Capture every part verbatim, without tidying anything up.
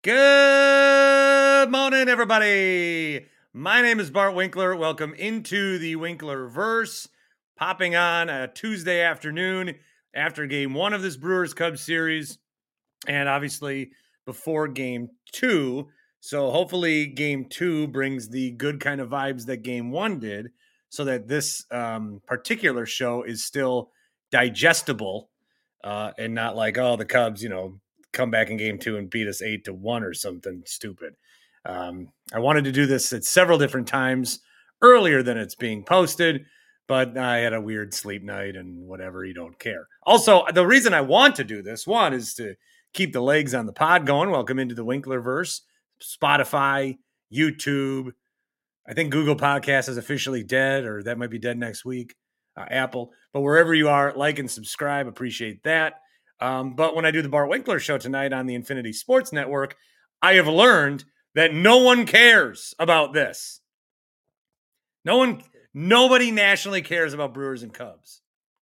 Good morning, everybody. My name is Bart Winkler. Welcome into the Winkler Verse. Popping on a Tuesday afternoon after game one of this Brewers Cubs series, and obviously before game two. So hopefully game two brings the good kind of vibes that game one did, so that this um, particular show is still digestible uh, and not like, oh, the Cubs, you know, come back in game two and beat us eight to one or something stupid. Um, I wanted to do this at several different times earlier than it's being posted, but I had a weird sleep night and whatever, you don't care. Also, the reason I want to do this, one, is to keep the legs on the pod going. Welcome into the Winklerverse. Spotify, YouTube. I think Google Podcast is officially dead, or that might be dead next week. Uh, Apple. But wherever you are, like and subscribe. Appreciate that. Um, but when I do the Bart Winkler Show tonight on the Infinity Sports Network, I have learned that no one cares about this. No one, nobody nationally cares about Brewers and Cubs.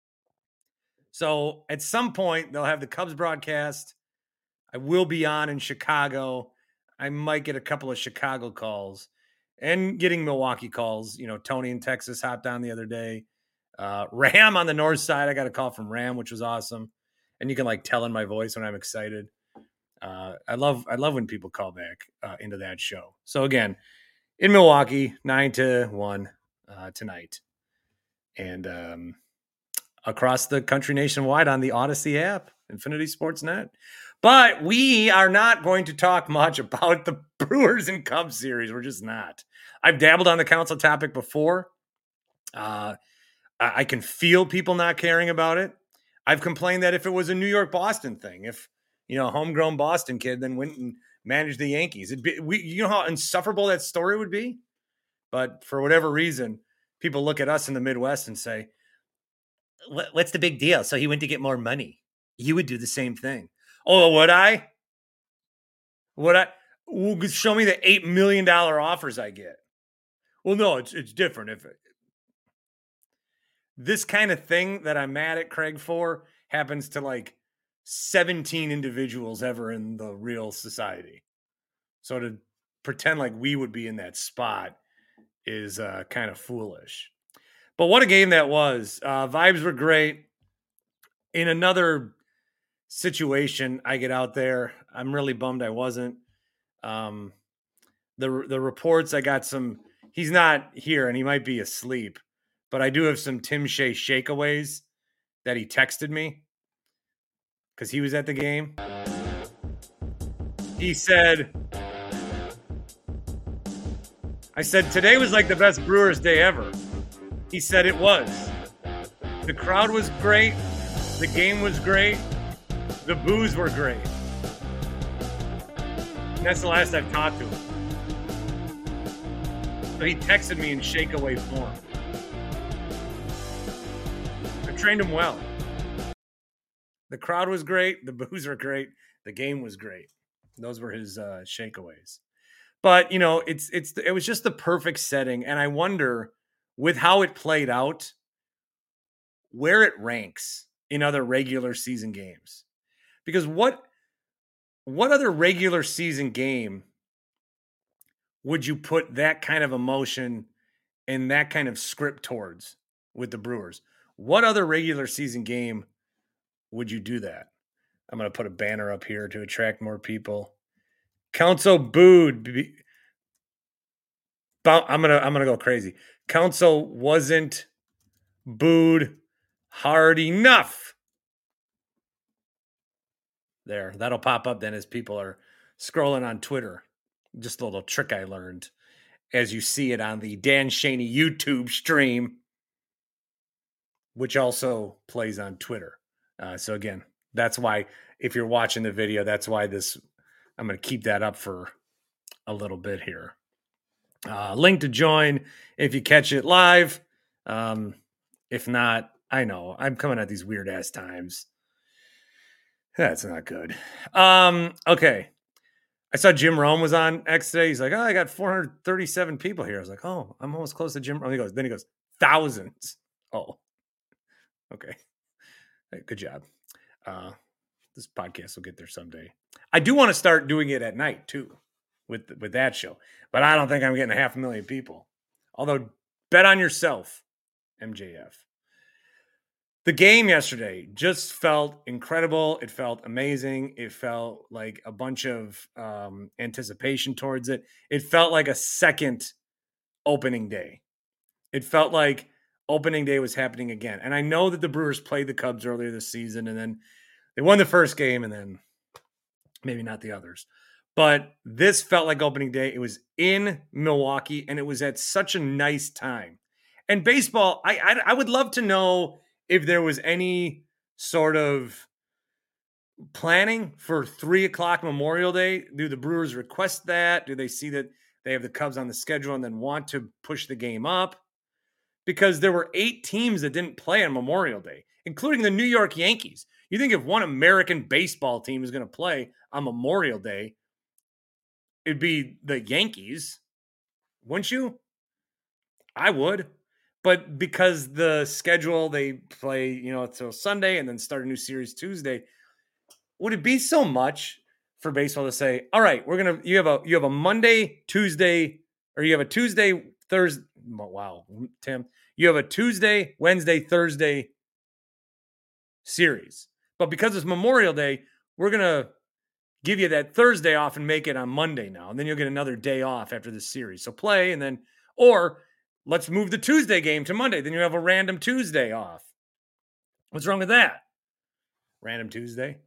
So at some point, they'll have the Cubs broadcast. I will be on in Chicago. I might get a couple of Chicago calls and getting Milwaukee calls. You know, Tony in Texas hopped on the other day. Uh, Ram on the north side, I got a call from Ram, which was awesome. And you can like tell in my voice when I'm excited. Uh, I love I love when people call back uh, into that show. So again, in Milwaukee, nine to one uh, tonight. And um, across the country nationwide on the Odyssey app, Infinity Sports Net. But we are not going to talk much about the Brewers and Cubs series. We're just not. I've dabbled on the council topic before. Uh, I, I can feel people not caring about it. I've complained that if it was a New York Boston thing, if, you know, a homegrown Boston kid then went and managed the Yankees, it'd be, we, you know how insufferable that story would be? But for whatever reason, people look at us in the Midwest and say, what's the big deal? So he went to get more money. You would do the same thing. Oh, would I? Would I? Show me the eight million dollars offers I get. Well, no, it's it's different. If it, this kind of thing that I'm mad at Craig for happens to like seventeen individuals ever in the real society. So to pretend like we would be in that spot is uh, kind of foolish. But what a game that was. Uh, vibes were great. In another situation, I get out there. I'm really bummed I wasn't. Um, the the reports, I got some. He's not here, and he might be asleep. But I do have some Tim Shea shakeaways that he texted me because he was at the game. He said, I said, today was like the best Brewers day ever. He said it was. The crowd was great. The game was great. The boos were great. And that's the last I've talked to him. So he texted me in shakeaway form. I trained him well. The crowd was great. The boos were great. The game was great. Those were his uh, shakeaways. But, you know, it's it's it was just the perfect setting. And I wonder, with how it played out, where it ranks in other regular season games. Because what what other regular season game would you put that kind of emotion and that kind of script towards with the Brewers? What other regular season game would you do that? I'm going to put a banner up here to attract more people. Council booed. I'm going to I'm going to go crazy. Council wasn't booed hard enough. There, that'll pop up then as people are scrolling on Twitter. Just a little trick I learned as you see it on the Dan Shaney YouTube stream, which also plays on Twitter. Uh, so again, that's why if you're watching the video, that's why this, I'm going to keep that up for a little bit here. Uh, link to join if you catch it live. Um, if not, I know I'm coming at these weird ass times. That's not good. Um, okay. I saw Jim Rome was on X today. He's like, oh, I got four hundred thirty-seven people here. I was like, oh, I'm almost close to Jim Rome. He goes, then he goes, thousands. Oh, okay. Hey, good job. Uh, this podcast will get there someday. I do want to start doing it at night too, with with that show. But I don't think I'm getting a half a million people. Although, bet on yourself, M J F. The game yesterday just felt incredible. It felt amazing. It felt like a bunch of um, anticipation towards it. It felt like a second opening day. It felt like opening day was happening again. And I know that the Brewers played the Cubs earlier this season, and then they won the first game, and then maybe not the others. But this felt like opening day. It was in Milwaukee, and it was at such a nice time. And baseball, I I, I would love to know if there was any sort of planning for three o'clock Memorial Day. Do the Brewers request that? Do they see that they have the Cubs on the schedule and then want to push the game up? Because there were eight teams that didn't play on Memorial Day, including the New York Yankees. You think if one American baseball team is going to play on Memorial Day, it'd be the Yankees, wouldn't you? I would. But because the schedule, they play, you know, until Sunday and then start a new series Tuesday, would it be so much for baseball to say, all right, we're going to, you have a, you have a Monday, Tuesday, or you have a Tuesday, Thursday. Wow, Tim, you have a Tuesday, Wednesday, Thursday series. But because it's Memorial Day, we're going to give you that Thursday off and make it on Monday now. And then you'll get another day off after the series. So play and then, or let's move the Tuesday game to Monday. Then you have a random Tuesday off. What's wrong with that? Random Tuesday?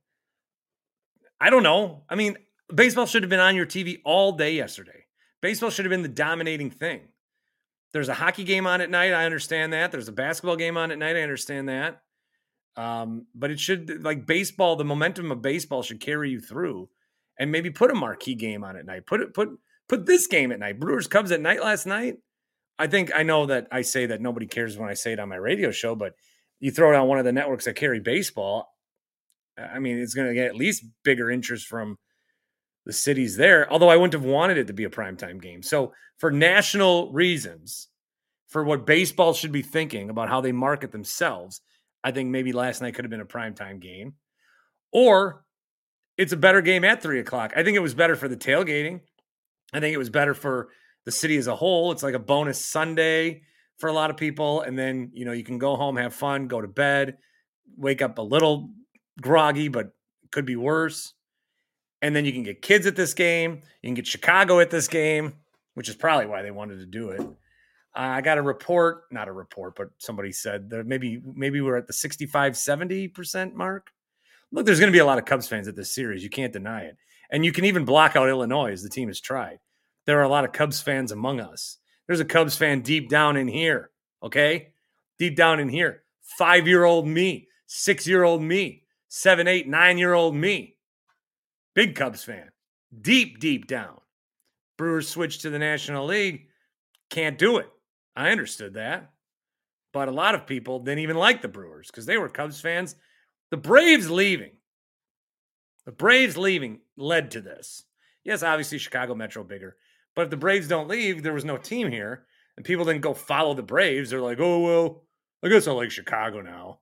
I don't know. I mean, baseball should have been on your T V all day yesterday. Baseball should have been the dominating thing. There's a hockey game on at night. I understand that. There's a basketball game on at night. I understand that. Um, but it should, like baseball, the momentum of baseball should carry you through, and maybe put a marquee game on at night. Put it, put, put this game at night. Brewers Cubs at night last night. I think I know that I say that nobody cares when I say it on my radio show, but you throw it on one of the networks that carry baseball. I mean, it's going to get at least bigger interest from the cities there, although I wouldn't have wanted it to be a primetime game. So for national reasons, for what baseball should be thinking about how they market themselves, I think maybe last night could have been a primetime game. Or it's a better game at three o'clock. I think it was better for the tailgating. I think it was better for the city as a whole. It's like a bonus Sunday for a lot of people. And then, you know, you can go home, have fun, go to bed, wake up a little groggy, but could be worse. And then you can get kids at this game. You can get Chicago at this game, which is probably why they wanted to do it. Uh, I got a report, not a report, but somebody said that maybe maybe we're at the sixty-five, seventy percent mark. Look, there's going to be a lot of Cubs fans at this series. You can't deny it. And you can even block out Illinois, as the team has tried. There are a lot of Cubs fans among us. There's a Cubs fan deep down in here, okay? Deep down in here. Five-year-old me, six-year-old me, seven, eight, nine-year-old me. Big Cubs fan. Deep, deep down. Brewers switched to the National League. Can't do it. I understood that. But a lot of people didn't even like the Brewers because they were Cubs fans. The Braves leaving. The Braves leaving led to this. Yes, obviously Chicago Metro bigger. But if the Braves don't leave, there was no team here. And people didn't go follow the Braves. They're like, oh, well, I guess I like Chicago now.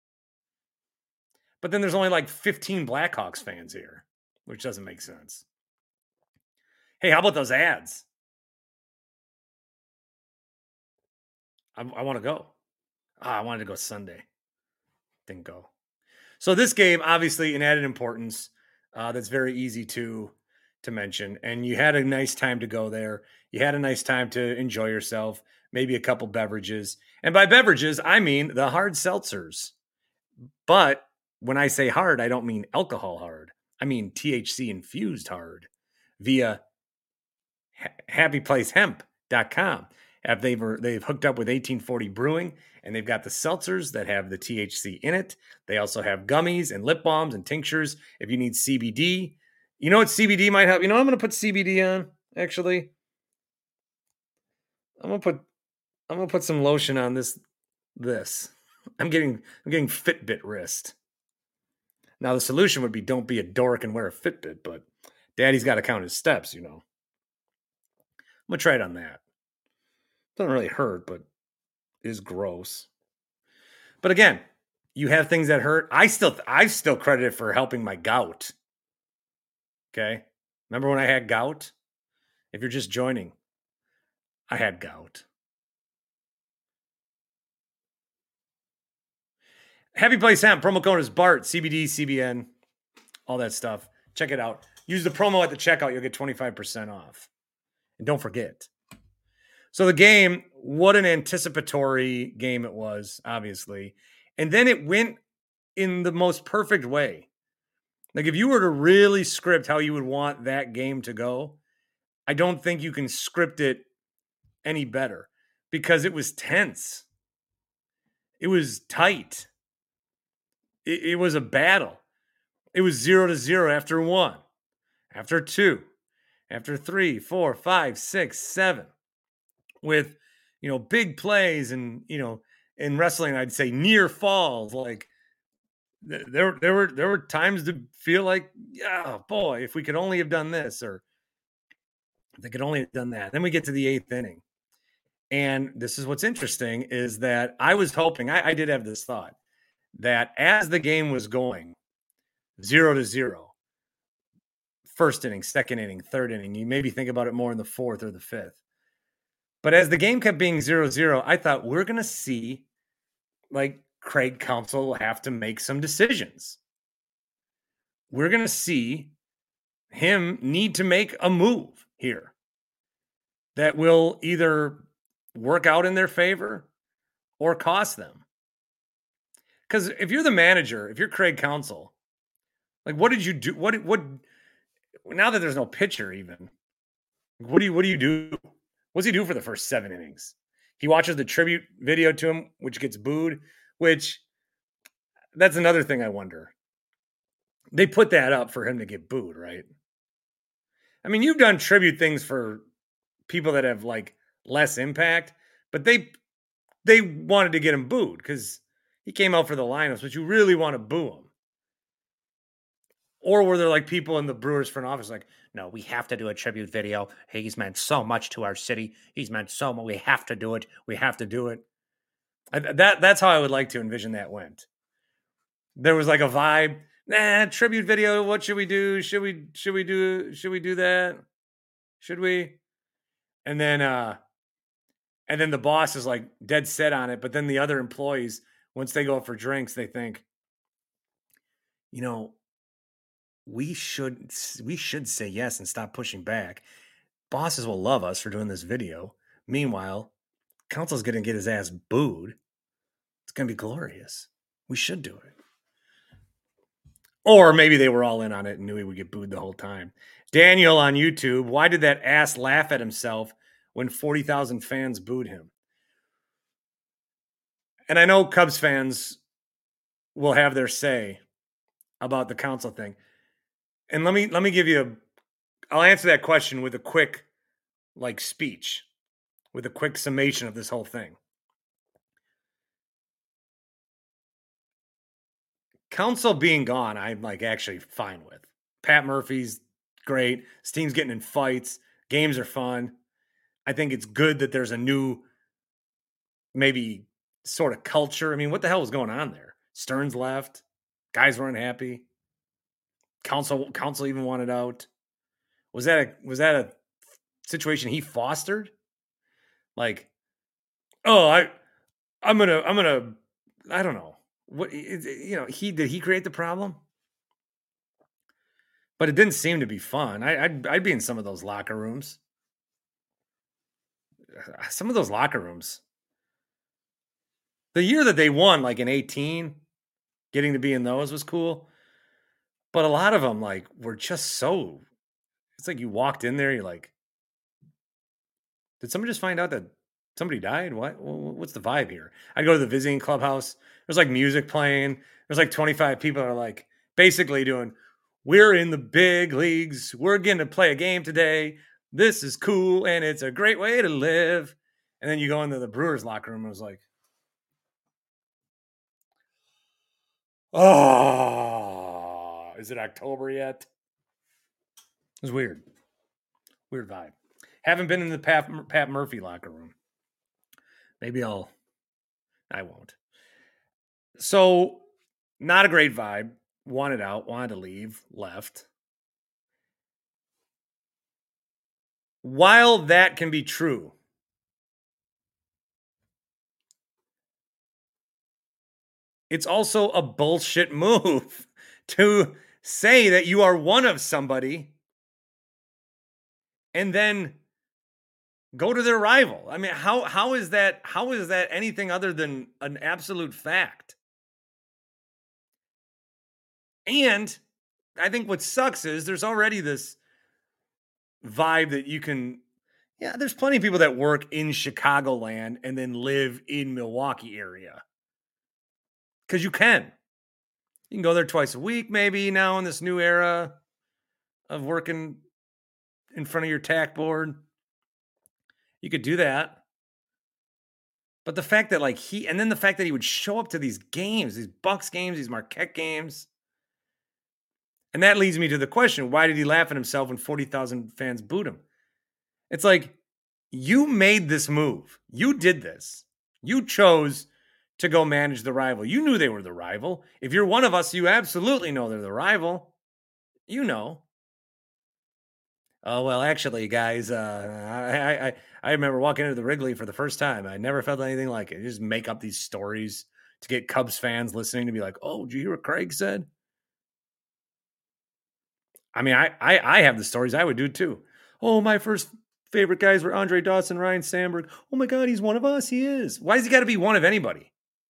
But then there's only like fifteen Blackhawks fans here, which doesn't make sense. Hey, how about those ads? I, I want to go. Ah, I wanted to go Sunday. Didn't go. So this game, obviously, an added importance uh, that's very easy to to mention. And you had a nice time to go there. You had a nice time to enjoy yourself, maybe a couple beverages. And by beverages, I mean the hard seltzers. But when I say hard, I don't mean alcohol hard. I mean T H C infused hard via happy place hemp dot com. They've, they've hooked up with eighteen forty Brewing, and they've got the seltzers that have the T H C in it. They also have gummies and lip balms and tinctures if you need C B D. You know what C B D might help? You know, I'm going to put C B D on, actually. I'm going to put I'm going to put some lotion on this this. I'm getting I'm getting Fitbit wrist. Now the solution would be don't be a dork and wear a Fitbit, but Daddy's got to count his steps, you know. I'm going to try it on that. Doesn't really hurt, but is gross. But again, You have things that hurt. I still, I still credit it for helping my gout. Okay. Remember when I had gout? If you're just joining, I had gout. Happy Place Hemp. Promo code is BART, C B D, C B N, all that stuff. Check it out. Use the promo at the checkout. You'll get twenty-five percent off. And don't forget. So the game, what an anticipatory game it was, obviously. And then it went in the most perfect way. Like if you were to really script how you would want that game to go, I don't think you can script it any better because it was tense. It was tight. It, it was a battle. It was zero to zero after one, after two, after three, four, five, six, seven, with, you know, big plays and, you know, in wrestling, I'd say near falls. Like th- there, there were, there were times to feel like, yeah, boy, if we could only have done this, or if they could only have done that. Then we get to the eighth inning. And this is what's interesting is that I was hoping, I, I did have this thought that as the game was going zero to zero, first inning, second inning, third inning, you maybe think about it more in the fourth or the fifth. But as the game kept being zero zero, I thought we're going to see like Craig Counsell will have to make some decisions. We're going to see him need to make a move here that will either work out in their favor or cost them. Because if you're the manager, if you're Craig Counsell, like what did you do? What what now that there's no pitcher even, what do you what do you do? What's he do for the first seven innings? He watches the tribute video to him, which gets booed, which that's another thing I wonder. They put that up for him to get booed, right? I mean, you've done tribute things for people that have like less impact, but they they wanted to get him booed because he came out for the lineups, but you really want to boo him. Or were there like people in the Brewers front office like, no, we have to do a tribute video. He's meant so much to our city. He's meant so much. We have to do it. We have to do it. I, that That's how I would like to envision that went. There was like a vibe. Nah, tribute video. What should we do? Should we should we do should we do that? Should we? And then uh and then the boss is like dead set on it. But then the other employees, once they go out for drinks, they think, you know, we should we should say yes and stop pushing back. Bosses will love us for doing this video. Meanwhile, Counsell's going to get his ass booed. It's going to be glorious. We should do it. Or maybe they were all in on it and knew he would get booed the whole time. Daniel on YouTube, why did that ass laugh at himself when forty thousand fans booed him? And I know Cubs fans will have their say about the Counsell thing. And let me let me give you a I'll answer that question with a quick like speech, with a quick summation of this whole thing. Counsell being gone, I'm like actually fine with. Pat Murphy's great. This team's getting in fights. Games are fun. I think it's good that there's a new, maybe sort of culture. I mean, what the hell was going on there? Stearns left. Guys weren't happy. Counsell Counsell even wanted out. Was that a was that a situation he fostered? Like, oh, I I'm gonna I'm gonna I don't know. What you know, he did he create the problem? But it didn't seem to be fun. I, I'd I'd be in some of those locker rooms. Some of those locker rooms. The year that they won, like in eighteen, getting to be in those was cool. But a lot of them, like, were just so. It's like you walked in there, you're like, did somebody just find out that somebody died? What? What's the vibe here? I'd go to the visiting clubhouse. There's like music playing. There's like twenty-five people that are like basically doing, we're in the big leagues. We're going to play a game today. This is cool, and it's a great way to live. And then you go into the Brewers locker room, and it was like, oh, is it October yet? It was weird. Weird vibe. Haven't been in the Pat, Pat Murphy locker room. Maybe I'll, I won't. So Not a great vibe. Wanted out, wanted to leave, left. While that can be true, it's also a bullshit move to say that you are one of somebody and then go to their rival. I mean, how how is that how is that anything other than an absolute fact? And I think what sucks is there's already this vibe that you can yeah, there's plenty of people that work in Chicagoland and then live in Milwaukee area. Cuz you can. You can go there twice a week maybe now in this new era of working in front of your tack board. You could do that. But the fact that like he and then the fact that he would show up to these games, these Bucks games, these Marquette games. And that leads me to the question, why did he laugh at himself when forty thousand fans booed him? It's like, you made this move. You did this. You chose to go manage the rival. You knew they were the rival. If you're one of us, you absolutely know they're the rival. You know. Oh, well, actually, guys, uh, I, I I remember walking into the Wrigley for the first time. I never felt anything like it. You just make up these stories to get Cubs fans listening to be like, oh, did you hear what Craig said? I mean, I, I I have the stories I would do too. Oh, my first favorite guys were Andre Dawson, Ryan Sandberg. Oh my God, he's one of us. He is. Why does he got to be one of anybody?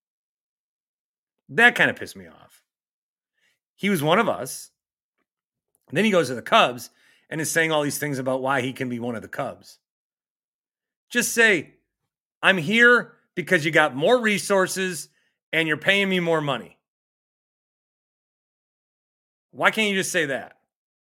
That kind of pissed me off. He was one of us. And then he goes to the Cubs and is saying all these things about why he can be one of the Cubs. Just say, I'm here because you got more resources and you're paying me more money. Why can't you just say that?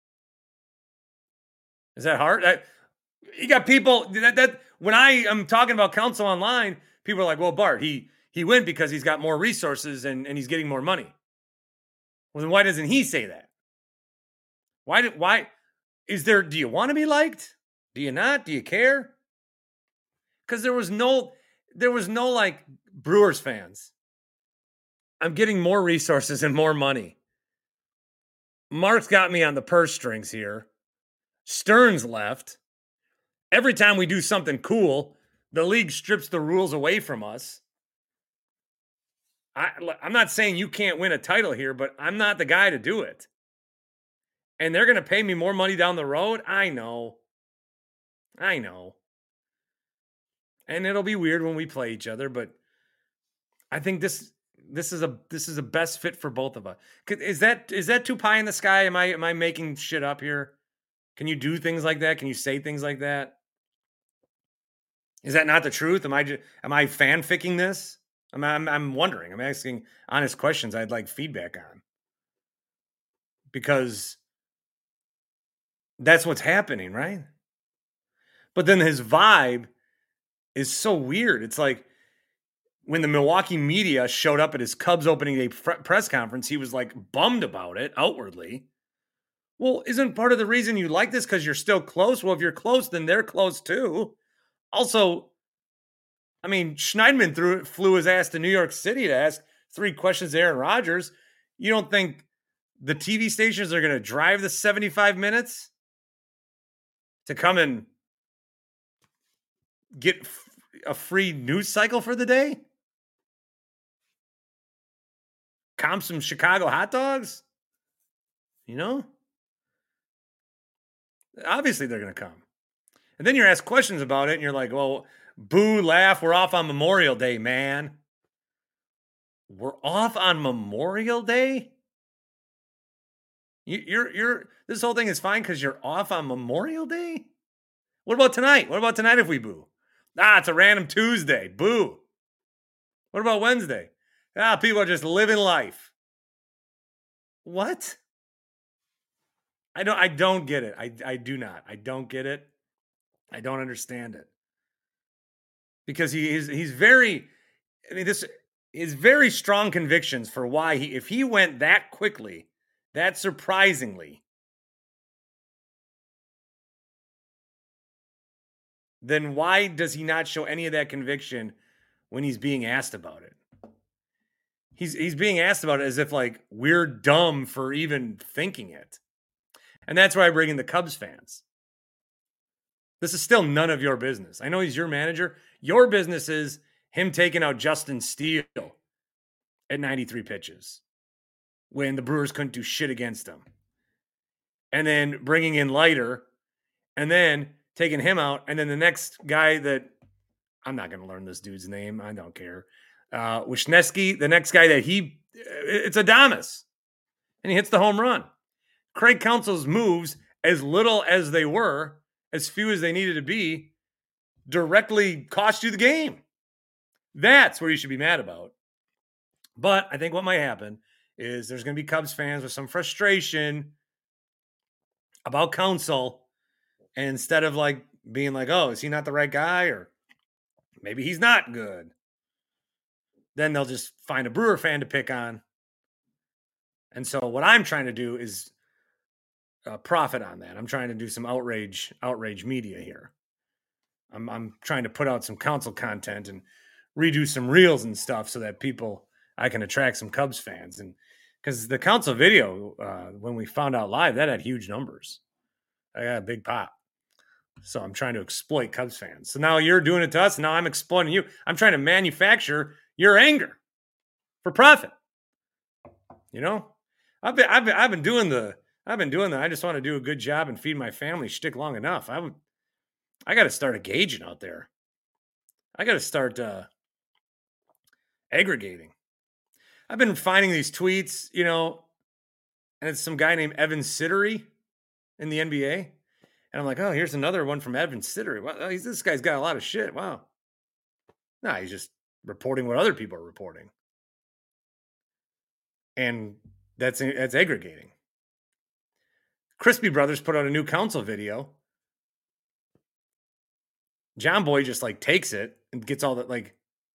Is that hard? I, you got people that, that when I am talking about Council Online, people are like, well, Bart, he he went because he's got more resources and, and he's getting more money. Well, then why doesn't he say that? Why did why is there do you want to be liked? Do you not? Do you care? Because there was no there was no like Brewers fans. I'm getting more resources and more money. Mark's got me on the purse strings here. Stearns left. Every time we do something cool, the league strips the rules away from us. I, I'm not saying you can't win a title here, but I'm not the guy to do it. And they're going to pay me more money down the road? I know. I know. And it'll be weird when we play each other, but I think this this is a this is a best fit for both of us. Is that is that too pie in the sky? Am I am I making shit up here? Can you do things like that? Can you say things like that? Is that not the truth? Am I just, am I fanficking this? I'm, I'm I'm wondering. I'm asking honest questions. I'd like feedback on because that's what's happening, right? But then his vibe is so weird. It's like when the Milwaukee media showed up at his Cubs opening day press conference, he was like bummed about it outwardly. Well, isn't part of the reason you like this because you're still close? Well, if you're close, then they're close too. Also, I mean, Schneidman threw, flew his ass to New York City to ask three questions to Aaron Rodgers. You don't think the T V stations are going to drive the seventy-five minutes to come and get a free news cycle for the day? Comp some Chicago hot dogs? You know? Obviously, they're going to come. And then you're asked questions about it, and you're like, well, boo, laugh, we're off on Memorial Day, man. We're off on Memorial Day? You, you're, you're, this whole thing is fine because you're off on Memorial Day? What about tonight? What about tonight if we boo? Ah, it's a random Tuesday. Boo. What about Wednesday? Ah, people are just living life. What? I don't I don't get it. I I do not. I don't get it. I don't understand it. Because he is he's very I mean this is very strong convictions for why he if he went that quickly, that surprisingly, then why does he not show any of that conviction when he's being asked about it? he's he's being asked about it as if like we're dumb for even thinking it. And that's why I bring in the Cubs fans. This is still none of your business. I know he's your manager. Your business is him taking out Justin Steele at ninety-three pitches when the Brewers couldn't do shit against him. And then bringing in Leiter and then taking him out. And then the next guy that I'm not going to learn this dude's name. I don't care. Uh, Wisniewski, the next guy that he, it's Adames. And he hits the home run. Craig Counsell's moves, as little as they were, as few as they needed to be, directly cost you the game. That's where you should be mad about. But I think what might happen is there's going to be Cubs fans with some frustration about Counsell. And instead of like being like, oh, is he not the right guy? Or maybe he's not good. Then they'll just find a Brewer fan to pick on. And so what I'm trying to do is uh, profit on that. I'm trying to do some outrage, outrage media here. I'm, I'm trying to put out some Counsell content and redo some reels and stuff so that people, I can attract some Cubs fans. And because the Counsell video, uh, when we found out live, that had huge numbers. I got a big pop. So I'm trying to exploit Cubs fans. So now you're doing it to us. And now I'm exploiting you. I'm trying to manufacture your anger for profit. You know, I've been, I've been, I've been doing the, I've been doing that. I just want to do a good job and feed my family shtick long enough. I would, I got to start engaging out there. I got to start uh, aggregating. I've been finding these tweets, you know, and it's some guy named Evan Sittery in the N B A. And I'm like, oh, here's another one from Evan Sittery. Well, he's, this guy's got a lot of shit. Wow. No, he's just reporting what other people are reporting. And that's, that's aggregating. Crispy Brothers put out a new Counsell video. John Boy just like takes it and gets all that, like,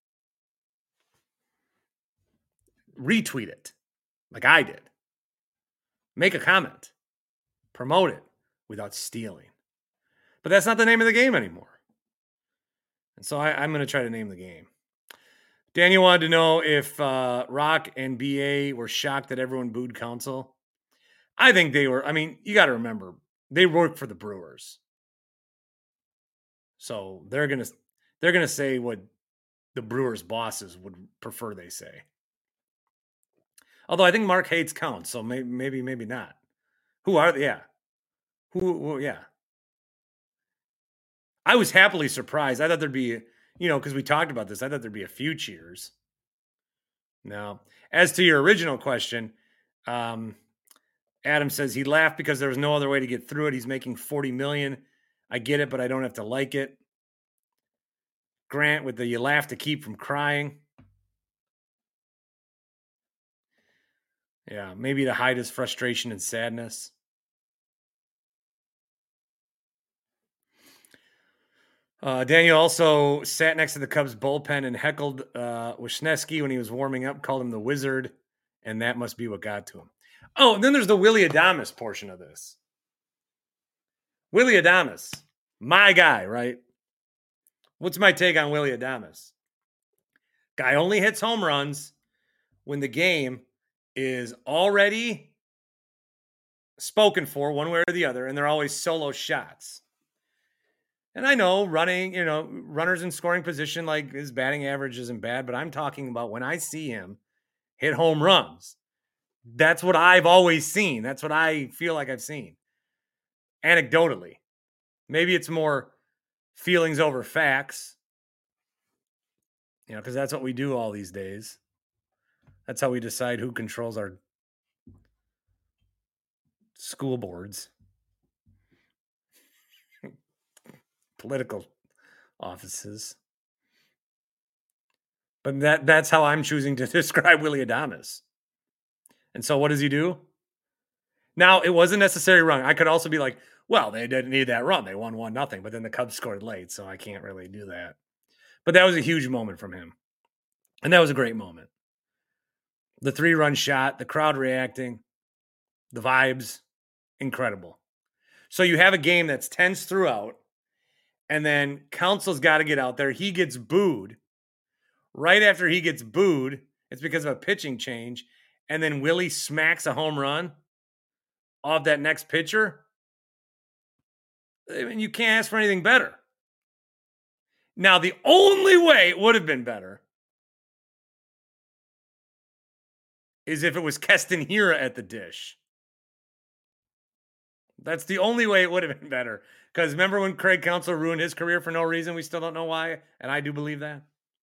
retweet it like I did. Make a comment. Promote it without stealing. But that's not the name of the game anymore. And so I, I'm going to try to name the game. Daniel wanted to know if uh, Rock and B A were shocked that everyone booed Counsell. I think they were. I mean, you got to remember, they work for the Brewers. So they're going to they're going to say what the Brewers bosses would prefer they say. Although I think Mark hates Count, so maybe, maybe, maybe not. Who are they? Yeah. Who, who, yeah. I was happily surprised. I thought there'd be, you know, because we talked about this, I thought there'd be a few cheers. Now, as to your original question, um, Adam says he laughed because there was no other way to get through it. He's making forty million dollars. I get it, but I don't have to like it. Grant with the you laugh to keep from crying. Yeah, maybe to hide his frustration and sadness. Uh, Daniel also sat next to the Cubs bullpen and heckled uh, Wisniewski when he was warming up, called him the wizard, and that must be what got to him. Oh, and then there's the Willy Adames portion of this. Willy Adames, my guy, right? What's my take on Willy Adames? Guy only hits home runs when the game is already spoken for one way or the other, and they're always solo shots. And I know running, you know, runners in scoring position, like his batting average isn't bad, but I'm talking about when I see him hit home runs. That's what I've always seen. That's what I feel like I've seen. Anecdotally. Maybe it's more feelings over facts, you know, because that's what we do all these days. That's how we decide who controls our school boards, political offices. But that that's how I'm choosing to describe Willy Adames. And so what does he do? Now, it wasn't necessarily wrong. I could also be like, well, they didn't need that run. They won one nothing, but then the Cubs scored late, so I can't really do that. But that was a huge moment from him. And that was a great moment. The three-run shot, the crowd reacting, the vibes, incredible. So you have a game that's tense throughout, and then Counsell's got to get out there. He gets booed. Right after he gets booed, It's because of a pitching change. And then Willie smacks a home run off that next pitcher. I mean, you can't ask for anything better. Now, the only way it would have been better is if it was Keston Hiura at the dish. That's the only way it would have been better. Because remember when Craig Counsell ruined his career for no reason? We still don't know why, and I do believe that.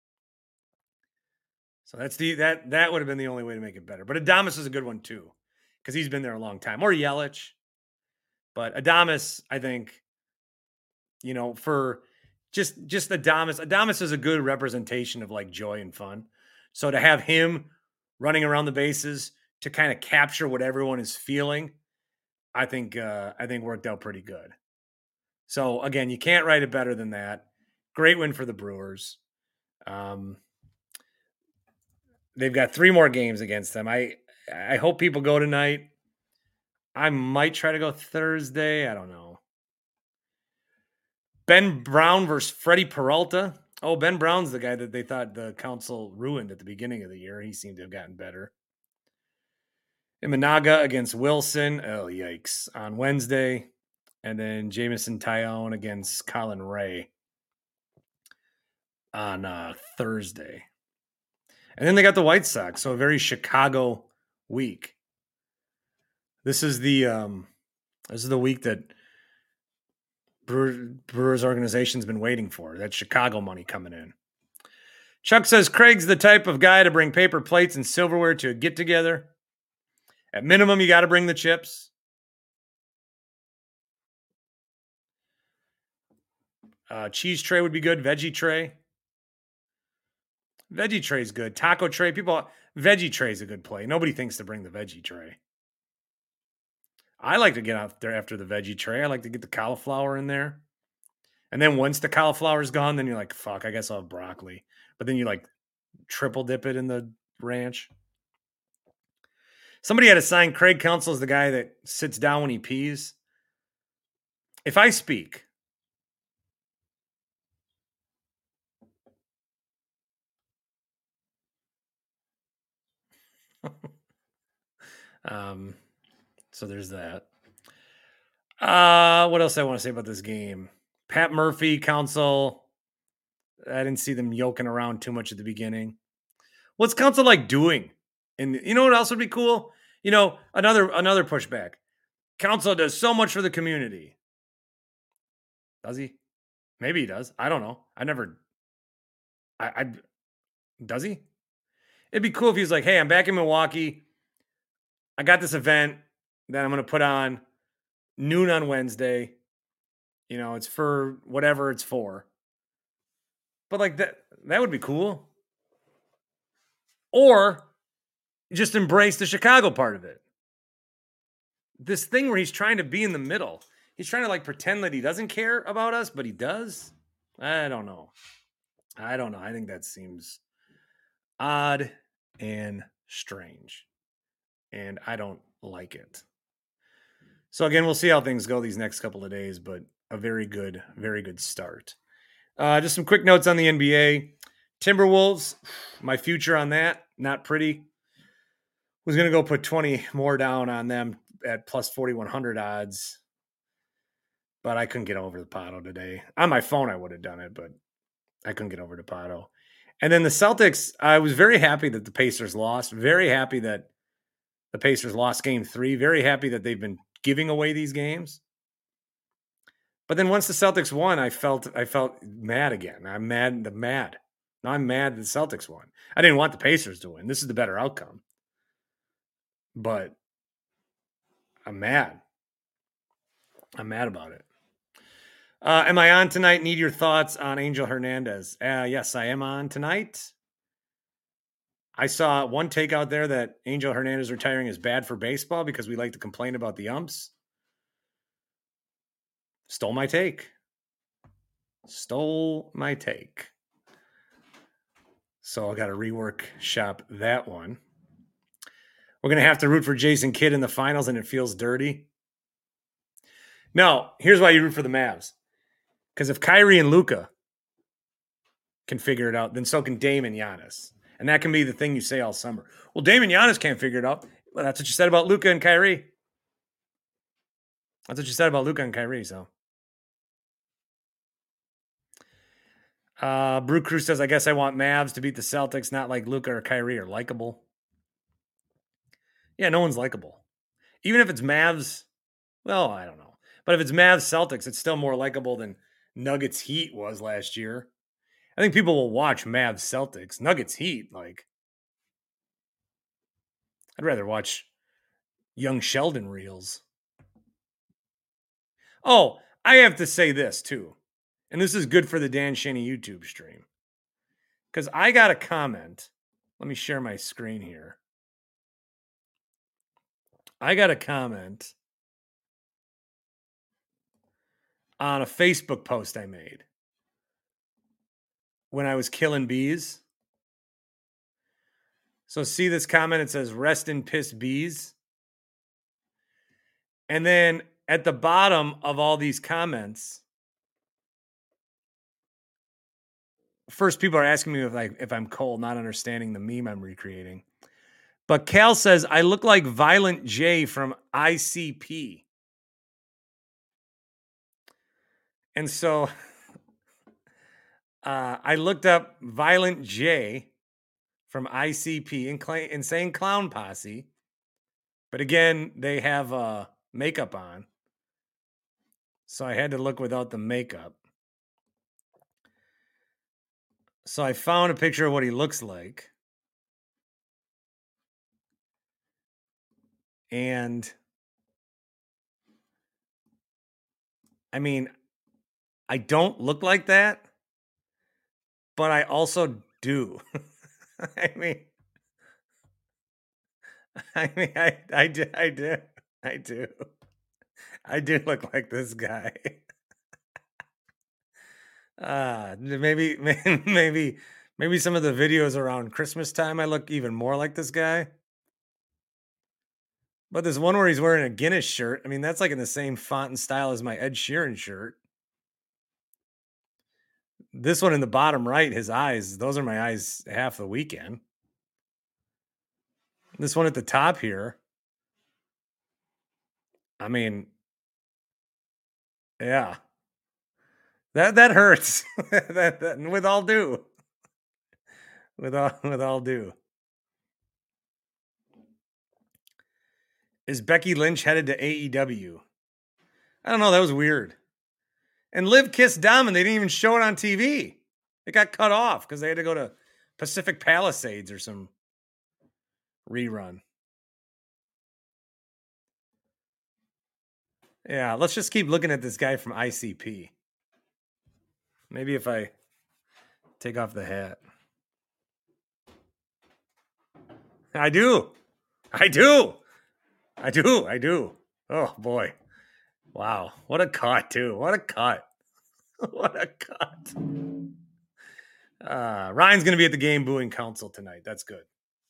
So that's the that that would have been the only way to make it better. But Adames is a good one too, because he's been there a long time. Or Yelich. But Adames, I think, you know, for just just Adames, Adames is a good representation of like joy and fun. So to have him running around the bases to kind of capture what everyone is feeling, I think uh, I think worked out pretty good. So again, you can't write it better than that. Great win for the Brewers. Um, they've got three more games against them. I I hope people go tonight. I might try to go Thursday. I don't know. Ben Brown versus Freddie Peralta. Oh, Ben Brown's the guy that they thought the Counsell ruined at the beginning of the year. He seemed to have gotten better. Imanaga against Wilson. Oh, yikes. On Wednesday. And then Jameson Taillon against Colin Ray on uh, Thursday. And then they got the White Sox. So a very Chicago week. This is the um, this is the week that Brewer, Brewers organization's been waiting for. That Chicago money coming in. Chuck says Craig's the type of guy to bring paper plates and silverware to a get-together. At minimum, you got to bring the chips. Uh, cheese tray would be good. Veggie tray. Veggie tray is good. Taco tray. People, veggie tray is a good play. Nobody thinks to bring the veggie tray. I like to get out there after the veggie tray. I like to get the cauliflower in there. And then once the cauliflower is gone, then you're like, fuck, I guess I'll have broccoli. But then you like triple dip it in the ranch. Somebody had a sign, Craig Counsell is the guy that sits down when he pees. If I speak, um, so there's that. Uh, what else I want to say about this game? Pat Murphy, Counsell. I didn't see them yoking around too much at the beginning. What's Counsell like doing? And you know what else would be cool? You know, another another pushback. Counsell does so much for the community. Does he? Maybe he does. I don't know. I never. I, I does he? It'd be cool if he was like, "Hey, I'm back in Milwaukee. I got this event that I'm going to put on noon on Wednesday. You know, it's for whatever it's for." But like that, that would be cool. Or just embrace the Chicago part of it. This thing where he's trying to be in the middle. He's trying to like pretend that he doesn't care about us, but he does. I don't know. I don't know. I think that seems odd and strange. And I don't like it. So again, we'll see how things go these next couple of days, but a very good, very good start. Uh, just some quick notes on the N B A. Timberwolves, my future on that, not pretty. Was going to go put twenty more down on them at plus forty-one hundred odds, but I couldn't get over the Pato today. On my phone, I would have done it, but I couldn't get over to Pato. And then the Celtics, I was very happy that the Pacers lost. Very happy that the Pacers lost game three. Very happy that they've been giving away these games. But then once the Celtics won, I felt I felt mad again. I'm mad. The mad. Now I'm mad that the Celtics won. I didn't want the Pacers to win. This is the better outcome. But I'm mad. I'm mad about it. Uh, am I on tonight? Need your thoughts on Angel Hernandez. Uh, yes, I am on tonight. I saw one take out there that Angel Hernandez retiring is bad for baseball because we like to complain about the umps. Stole my take. Stole my take. So I got to rework shop that one. We're going to have to root for Jason Kidd in the finals, and it feels dirty. No, here's why you root for the Mavs. Because if Kyrie and Luka can figure it out, then so can Dame and Giannis. And that can be the thing you say all summer. Well, Damon Giannis can't figure it out. Well, that's what you said about Luka and Kyrie. That's what you said about Luka and Kyrie, so. Uh, Brew Crew says, I guess I want Mavs to beat the Celtics, not like Luka or Kyrie are likable. Yeah, no one's likable. Even if it's Mavs, well, I don't know. But if it's Mavs Celtics, it's still more likable than Nuggets Heat was last year. I think people will watch Mavs Celtics. Nuggets Heat, like, I'd rather watch Young Sheldon reels. Oh, I have to say this too. And this is good for the Dan Shaney YouTube stream. Because I got a comment. Let me share my screen here. I got a comment on a Facebook post I made when I was killing bees. So see this comment? It says, rest in piss bees. And then at the bottom of all these comments, first people are asking me if, I, if I'm cold, not understanding the meme I'm recreating. But Cal says, I look like Violent J from I C P. And so uh, I looked up Violent J from I C P, Insane Clown Posse. But again, they have uh, makeup on. So I had to look without the makeup. So I found a picture of what he looks like. And I mean, I don't look like that, but I also do. I mean, I mean, I, I do, I do, I do, I do look like this guy. uh, maybe, maybe, maybe some of the videos around Christmas time, I look even more like this guy. But there's one where he's wearing a Guinness shirt. I mean, that's like in the same font and style as my Ed Sheeran shirt. This one in the bottom right, his eyes, those are my eyes half the weekend. This one at the top here, I mean, yeah. That that hurts. that, that with all due. With all with all due. Is Becky Lynch headed to A E W? I don't know. That was weird. And Liv kissed Dom, and they didn't even show it on T V. It got cut off because they had to go to Pacific Palisades or some rerun. Yeah, let's just keep looking at this guy from I C P. Maybe if I take off the hat. I do. I do. I do. I do. Oh, boy. Wow. What a cut, too. What a cut. What a cut. Uh, Ryan's going to be at the game booing council tonight. That's good.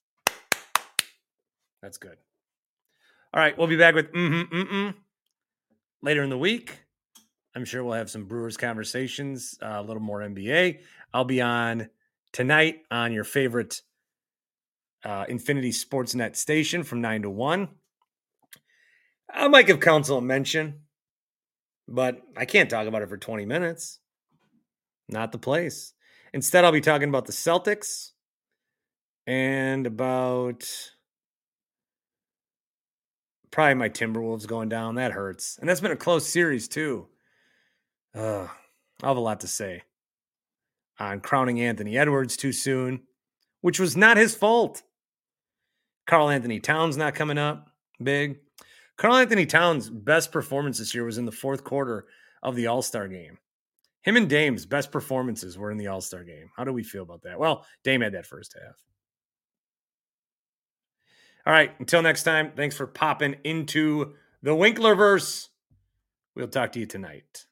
That's good. All right. We'll be back with mm-hmm, mm-mm later in the week. I'm sure we'll have some Brewers conversations, uh, a little more N B A. I'll be on tonight on your favorite uh, Infinity Sportsnet station from nine to one. I might give council a mention, but I can't talk about it for twenty minutes. Not the place. Instead, I'll be talking about the Celtics and about probably my Timberwolves going down. That hurts. And that's been a close series, too. Uh, I'll have a lot to say on crowning Anthony Edwards too soon, which was not his fault. Karl Anthony Towns not coming up big. Karl Anthony Towns' best performance this year was in the fourth quarter of the All-Star game. Him and Dame's best performances were in the All-Star game. How do we feel about that? Well, Dame had that first half. All right, until next time, thanks for popping into the Winklerverse. We'll talk to you tonight.